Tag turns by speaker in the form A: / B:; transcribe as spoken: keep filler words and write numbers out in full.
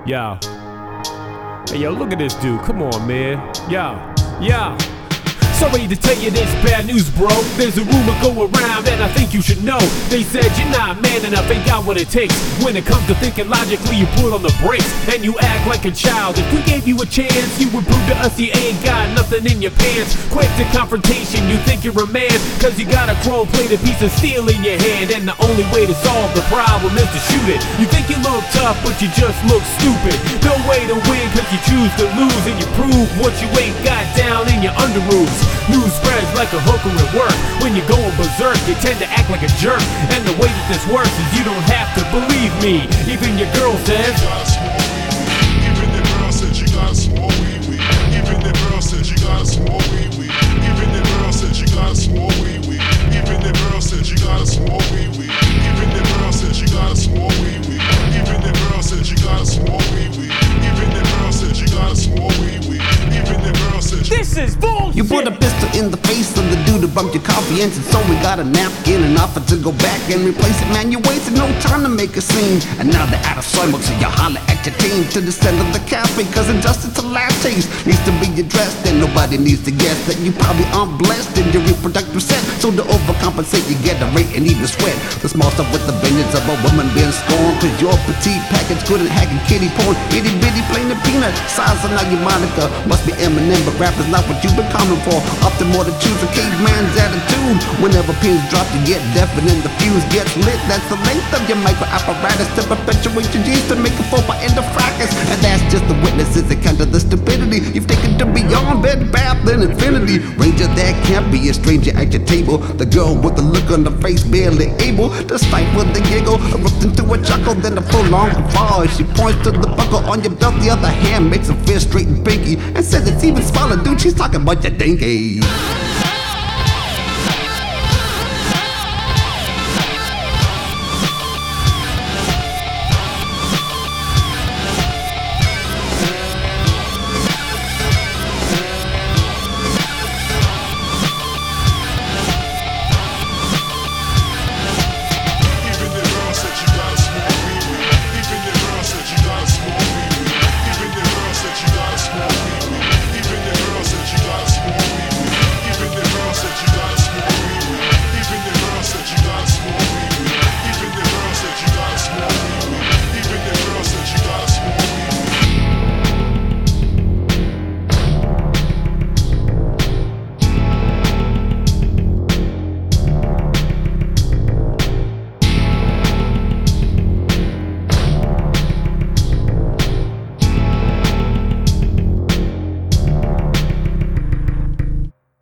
A: Yo. Hey, yo, look at this dude. Come on, man. Yo. Yo. Sorry to tell you this bad news, bro. There's a rumor go around and I think you should know. They said you're not man enough, ain't got what it takes. When it comes to thinking logically, you put on the brakes and you act like a child. If we gave you a chance, you would prove to us you ain't got nothing in your pants. Quick to confrontation, you think you're a man, cause you got a chrome-plated piece of steel in your hand. And the only way to solve the problem is to shoot it. You think you look tough, but you just look stupid. No way to win, cause you choose to lose. And you prove what you ain't got down in your underoos. News spreads like a hooker at work. When you're going berserk, you tend to act like a jerk. And the way that this works is you don't have to believe me. Even your girl says
B: Even the girl said you got a small wee wee. Even the girl said you got a small wee wee. Even the girl said you got a small wee wee. Even the girl said you got a small wee wee. Even the girl said you got a small wee wee. Even the girl said you got a small wee wee. Even the girl said you got a small wee wee. Even the girl said you
A: this is bullshit.
C: You put a pistol in the face of the dude who bumped your coffee, and so we got a napkin and offered to go back and replace it. Man, you wasted no time to make a scene, and now they're out of soy milk, so you holler at your team to the center of the cafe, cause injustice to last taste needs to be addressed, and nobody needs to guess that you probably aren't blessed in your reproductive set. So to overcompensate, you get a rate and even sweat the small stuff with the billions of a woman being scorned, cause your petite package couldn't hack a kitty porn. Itty bitty plain and peanut size of now your moniker must be Eminem, but rap is not what you've been coming for. Often more to choose a caveman's attitude. Whenever pins drop, you get deafened and the fuse gets lit. That's the length of your micro apparatus to perpetuate your genes to make a four by end of fracas. And that's just the witnesses that counter the stupidity you've taken to beyond bed, bath, and infinity. Ranger, there can't be a stranger at your table. The girl with the look on the face, barely able to stifle the giggle, erupt into a chuckle, then a full-on guffaw. She points to the buckle on your belt, the other hand makes a fist straight and pinky, and says it's even smaller, dude. She's talking about your dinky.